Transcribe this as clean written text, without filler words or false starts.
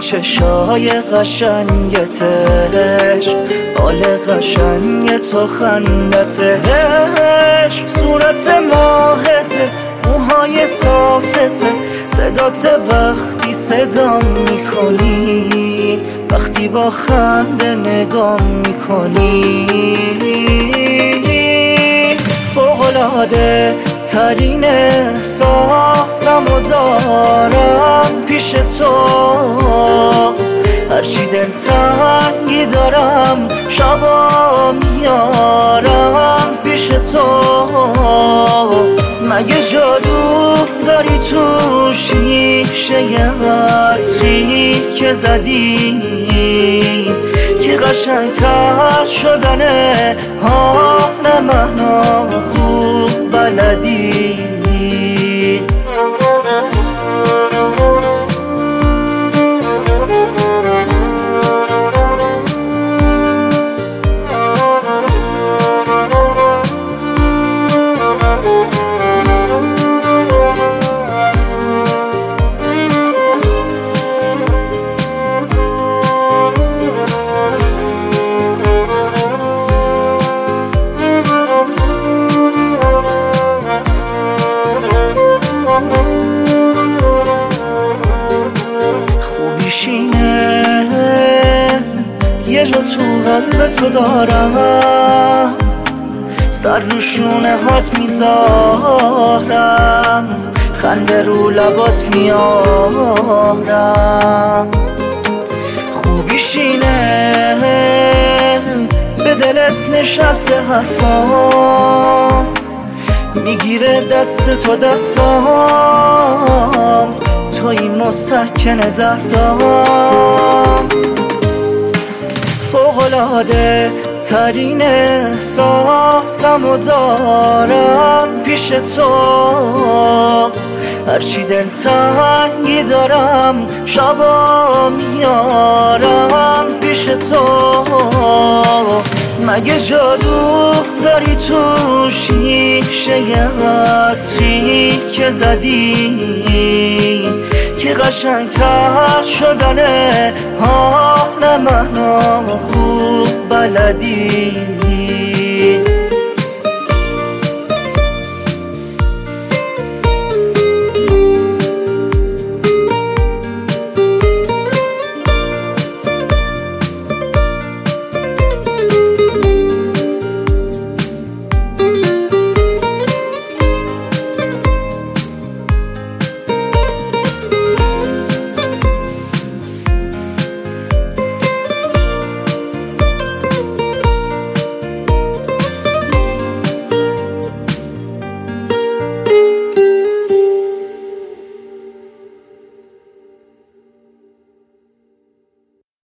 چشای قشنگتش، حال قشنگ تو خندتش، صورت ماهته، موهای صافته، صدات وقتی صدا میکنی، وقتی با خنده نگاه میکنی. فوق‌العاده ترین احساسمو دارم پیش تو، هرچی دلتنگی دارم شبا میارم پیش تو. مگه جادو داری تو شیشه عطری که زدی که قشنگتر شدنه حال منو خوب بلدی. یه جا تو قلب تو دارم، سر رو شونه هات میذارم، خنده رو لبات میارم. خوبیش اینه به دلت نشسته حرفام، میگیره دست تو دستام، توی مسکن دردام. فوق‌العاده ترین احساسمو دارم پیش تو، هرچی دلتنگی دارم شبا میارم پیش تو. مگه جادو داری تو شیشه عطری که زدی که قشنگتر شدنه حال منو خوب بلدی.